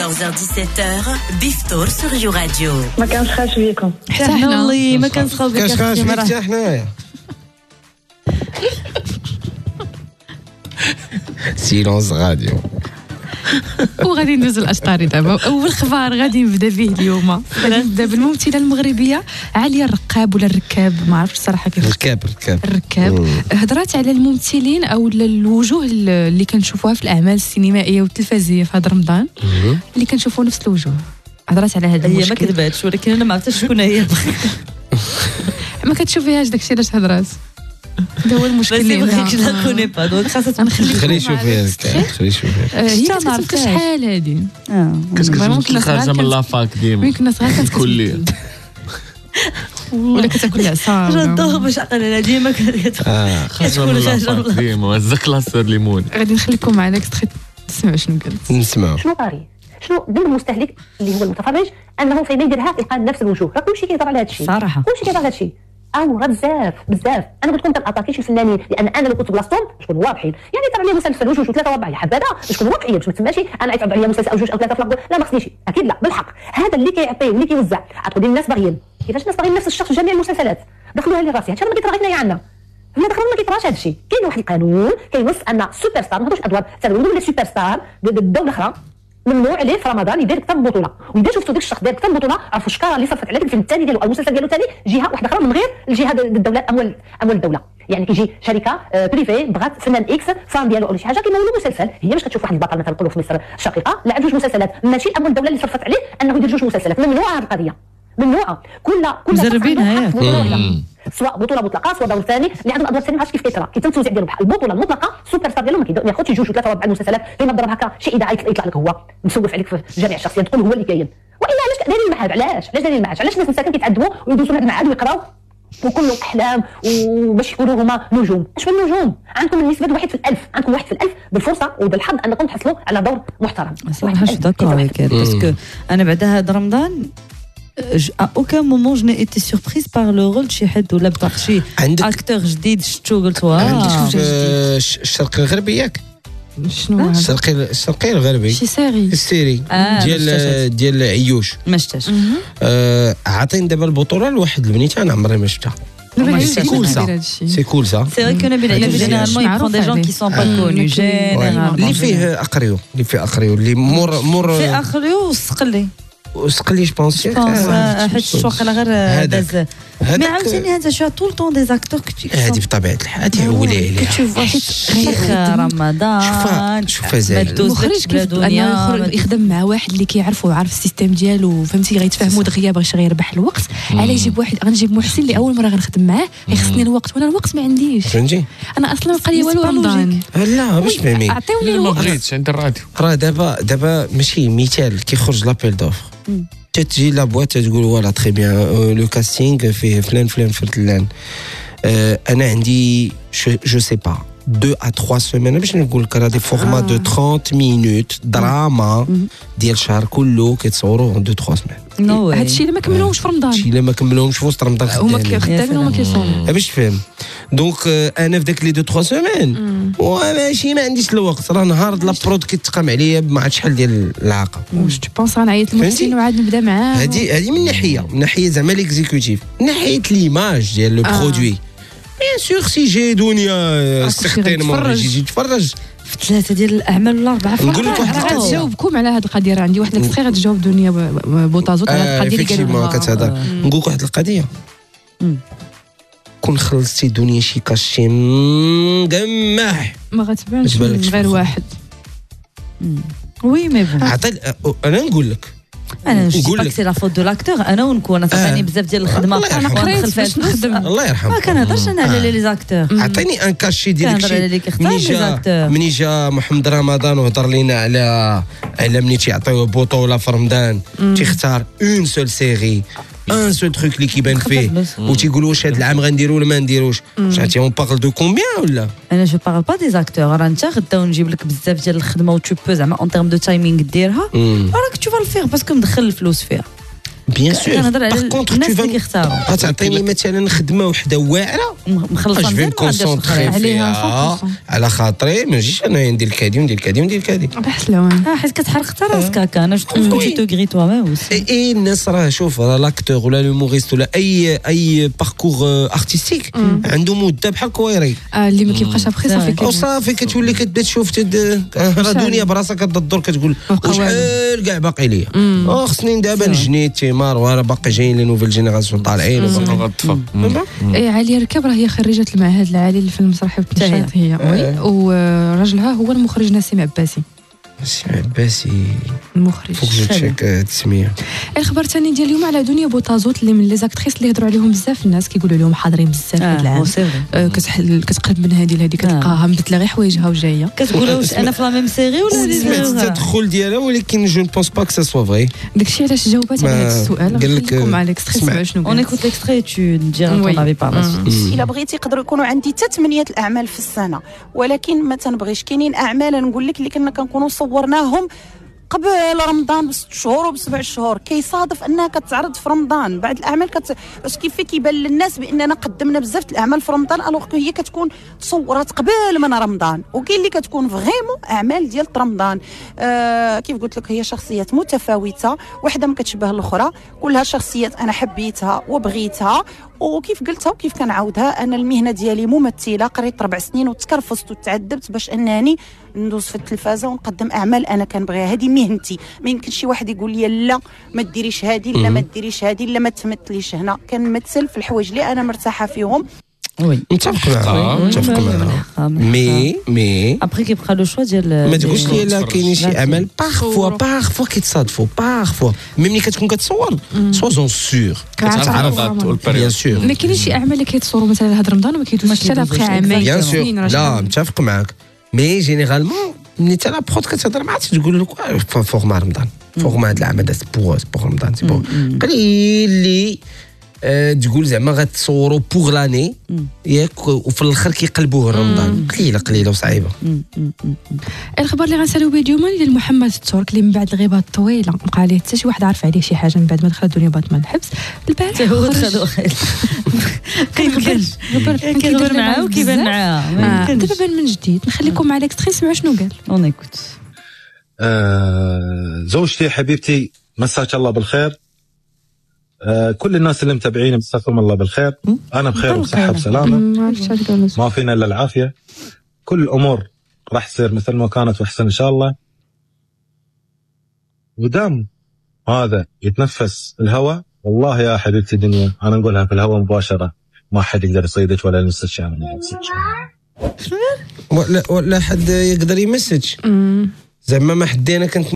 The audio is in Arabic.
14h-17h, Biftoor sur You Radio. ما كنسخاش بيكم حتى حنا والله ما كنسخاو بك حتى حنايا سيلونس راديو. وغادي ندوز الاشطاري دابا. اول خبر غادي نبدا به اليوم، غادي نبدا بالممثله المغربيه عليا الرقاب ولا الركاب، ما عرفتش الصراحه كيف الركاب هضرات على الممثلين او الوجوه اللي كنشوفوها في الاعمال السينمائيه والتلفزيونيه في هذا رمضان، اللي كنشوفوا نفس الوجوه. هضرات على هذا المشكل. هي ما كذباتش، ولكن انا ما عرفتش شكون هي. ما كتشوفيهاش داكشي علاش هضرات. هذا هو المشكل اللي بغيتش نكوني با دونك خاصها خلي شوفيها هي كتبقى شحال هادي كتكون خارجه من لافاك ديما ممكن الناس غير كليه ولا كتاكل عصا جدوه باش عقل انا ديما خارجه من لافاك ديما هز كلاصر ليمون. غادي نخليكم مع الاكستري تسمعوا شنو قالت. نسمعوا شنو طاري، شنو ذنب المستهلك اللي هو المتفرج انه فيما يديرها يلقى نفس الوجوه. راه كلشي كيهضر على هذا الشيء صراحه، كلشي كيهضر على هذا الشيء. راه بزاف انا قلت لكم تنعطاكي شي فنانين لان انا لو كنت بلاصتهم شكون واضحين، يعني ترى لي مسلسل وجوج وثلاثه وربعه يا حبذا شكون واقعيه باش ما تسماشي انا عيط عليا مسلسل او جوج او ثلاثه في لا ما خصنيش اكيد لا بالحق. هذا اللي كيعطيه اللي كيوزع غتقولي الناس باغيين كيفاش الناس باغيين نفس الشخص في جميع المسلسلات دخلوها لي راسي. هادشي ما كيطرا غير عندنا هنا دخلوا ما كيطراش هذا الشيء. كاين واحد القانون كينص ان سوبر ستار ما نهضرش ادوار ثانويه ولا سوبر ستار الدوله الاخرى ممنوع عليه في رمضان يدير كتاب بطوله. واذا شفتوا داك الشخص داير كتاب بطوله عرفوا الشكاره اللي صرفت على الفيلم الثاني ديالو او المسلسل ديالو الثاني جهه واحده اخرى من غير الجهه الدوله اموال الدوله. يعني كيجي شركه بريفي بغات فنان اكس فان ديالو او شي حاجه كيمولوا مسلسل، هي باش كتشوف واحد البطل مثلا نقولوا في مصر الشقيقه لعب جوج مسلسلات ماشي اموال الدوله اللي صرفت عليه انه يدير جوج مسلسلات. ممنوعه هذه القضيه ممنوعه. كل مجربينها سواء بطوله مطلقه سواء دور ثاني اللي عنده الادوار الثانيه ما عرفتش كيف كيطرا كيتم ديالو بحال البطوله المطلقه سوبر ستار ديالو ما ياخذش جوج وثلاثه وربعه المسلسلات فين ضرب هكا شي اذاعه يطلع لك هو مسوف عليك في جميع الشخصيات تقول هو اللي كاين. والا علاش دايرين المعهد علاش دايرين المعهد علاش الناس مساكن كيتعذبوا ويدوزوا لهذا المعهد ويقراو وكله احلام وباش يكونوا هما نجوم. اش من نجوم عندكم النسبه واحد في الألف، عندكم واحد في الألف بالفرصه وبالحظ انكم تحصلوا على دور محترم. صراحه je suis d'accord avec elle parce que انا بعد هذا رمضان à aucun moment je n'ai été surprise par le rôle de شي حد ولا بار شي اكتور جديد شفتو قلت عندك الشرق الغربي ياك شنو الشرقي الغربي شي السيري ديال عيوش ما شفتش. عاطين دابا البطوله لواحد البنيته انا عمري ما شفتها. C'est cool ça. C'est cool ça. C'est vrai que Nabil généralement il prend des gens qui sont pas connus généralement. اللي فيه اقريو اللي مور فيه اقريو وسقلي وسقلي جو بونس حيت الشوق غير داز مي عاوتاني هذا شو طول طون دي زاكتور هذه بطبيعه الحال تيعولي عليها كتشوف رمضان شوفها زاد المخرج يخدم مع واحد اللي كيعرف وعارف السيستم ديالو فهمتي غيتفاهموا دغيا باغي يربح الوقت. على يجيب واحد غنجيب محسن اللي اول مره غنخدم معاه يخصني الوقت وانا الوقت ما عنديش فهمتي. انا اصلا بقى لي والو رمضان لا باش فهمي عطيوني الوقت ما بغيتش عند الراديو راه دابا ماشي مثال كيخرج لابيل دوفر تجي لا بواط تقول فوالا تري بيان لو كاستينغ فيه فلان فرتلان. انا عندي جو سي با 2 à 3 semaines باش نقول لك راه دي فورما دو 30 مينوت دراما ديال الشهر كله كيتصوروا 2 3 semaines. هادشي اللي ما كملوهمش في رمضان هادشي اللي ما كملوهمش في وسط رمضان هما خدامين وما كيصوموا باش تفهم. دونك انا في داك لي 2 3 semaines وماشي ما عنديش الوقت راه نهار د لابرود كيتقام عليا ما عرفت شحال ديال العاقه. واش تو بونس غنعيط للمحسن وعاد نبدا معاه. هذه من ناحيه زعما ليكزيكوتيف. من ناحيه ليماج ديال لو برودوي بيان سور سي جي دنيا سيغتينمون يجي يتفرج في 3 ديال الاعمال ولا 4 نقول لك واحد القضيه غنجاوبكم على هذه القضيه. راه عندي واحد الاكستري غتجاوب دنيا بوطازوط على هذه القضيه اللي قالها كتهضر. نقول لك واحد القضيه كون خلصتي دنيا شي كاشي مقمح ما غتبانش غير واحد. وي مي بون انا نقول لك انا نقول لك سي لا فوت دو لاكتور انا ونكون عطاني بزاف ديال الخدمه انا قريت باش نخدم الله يرحمه ما كنهضرش انا على لي زاكتور عطيني ان كاشي ديال داكشي مني جا محمد رمضان وهضر لينا على مني تيعطيوه بطوله في رمضان تيختار اون سول سيري ان سول تروك اللي كيبان فيه وتيقولوا واش هذا العام غنديرو ولا ما نديروش. عرفتي اون بارل دو كومبيان ولا انا جو بارل با دي زاكتور. راه انت غدا ونجيب لك بزاف ديال الخدمه و تو بو زعما اون تيرم دو تايمينغ ديرها راك تو فال فيغ باسكو مدخل الفلوس فيها. بيان سور. كنهضر على الناس اللي كيختاروا. تعطيني مثلا خدمه وحده واعره مخلصه مزيان عليها على خاطري ما نجيش انا ندير الكادي وندير الكادي وندير الكادي بحسلون حيت كتحرق حتى راسك هكا. انا جو تو غري توا ما اي الناس راه شوف راه لاكتور ولا لوموريست ولا اي باركور ارتستيك عنده مده بحال كويري اللي ما كيبقاش ابخي صافي كتولي كتبدا تشوف راه دنيا براسك كتدور كتقول شحال كاع باقي ليا خصني دابا نجني تيمار وراه باقي جايين لي نوفيل جينيراسيون طالعين غتفق. عليا ركاب راه هي خريجه المعهد العالي للفن المسرحي والتنشيط هي وراجلها هو المخرج نسيم عباسي. نسيم عباسي المخرج فوق تشيك التسميه. الخبر الثاني ديال اليوم على دنيا بوطازوت اللي من لي زاكتريس اللي يهضروا عليهم بزاف الناس كيقولوا لهم حاضرين بزاف هذا العام. كتقرب من هذه كتلقاها مبدله غير حوايجها وجايه كتقول واش انا في لا ميم سيري ولا التدخل ديالها ولكن جو بونس با كو سا سوا فري. داكشي علاش جاوبات على هذا السؤال. قال لك مع الاكستري سمعوا شنو اون ايكوت الاكستري تو دير طون افي بار الا بغيتي يقدروا يكونوا عندي حتى 8 الاعمال في السنه ولكن ما تنبغيش. كاينين اعمال نقول لك اللي كنا كنكونوا صورناهم قبل رمضان ب6 شهور وب7 شهور كيصادف انها كتعرض في رمضان. بعد الاعمال باش كيف كيبان للناس باننا قدمنا بزاف الاعمال في رمضان الوغ هي كتكون تصورات قبل من رمضان. وكاين اللي كتكون فريمون اعمال ديال رمضان. كيف قلت لك هي شخصيات متفاوته وحده ما كتشبه الاخرى كلها شخصيات انا حبيتها وبغيتها. وكيف قلتها وكيف كنعاودها انا المهنه ديالي ممثله قريت 4 سنين وتكرفصت وتعذبت باش انني ندوز في التلفازه ونقدم اعمال انا كنبغيها. هذه مهنتي. ما يمكنش شي واحد يقول لي لا ما ديريش هذه لا ما ديريش هذه لا ما تمثليش هنا. كنمثل في الحوايج اللي انا مرتاحه فيهم. وي متفق معها مي ابري كيبقى لو شوا ديال ما تقولش لي لا كاينين شي اعمال بارفوا كيتصادفوا بارفوا ملي كتكون كتصور سوزون سور كتعرف بيان سور. ما كاينش شي اعمال اللي كيتصوروا مثلا هاد رمضان وما كيدوزش حتى ابخي عامين بيان سور. لا متفق معاك مي جينيرالمون ملي تا لا بروت كتهضر معاك تقول لك فورما رمضان فورما هاد العام هذا بوغ رمضان سي بون قليل اللي تقول زعما غتصوروا بوغ لاني ياك وفي الاخر كيقلبوه رمضان. قليله وصعيبه. الخبر اللي غنسالو به اليوم ديال محمد الترك اللي من بعد الغيبه الطويله بقى ليه حتى شي واحد عارف عليه شي حاجه من بعد ما دخل الدنيا بات من الحبس البارح هو دخلوا خير كيغبر معاه وكيبان معاه دابا بان من جديد. نخليكم مع الاكستري نسمعوا شنو قال. اون ايكوت. زوجتي حبيبتي مساك الله بالخير. كل الناس اللي متابعين مساكم الله بالخير. انا بخير وبصحه وسلامه ما فينا الا العافيه. كل الامور راح تصير مثل ما كانت واحسن ان شاء الله. ودام هذا يتنفس الهواء والله يا حبيبتي الدنيا انا نقولها في الهواء مباشره ما حد يقدر يصيدك ولا يلمسك شيء. ولا حد يقدر يمسك زعما ما حدينا كنت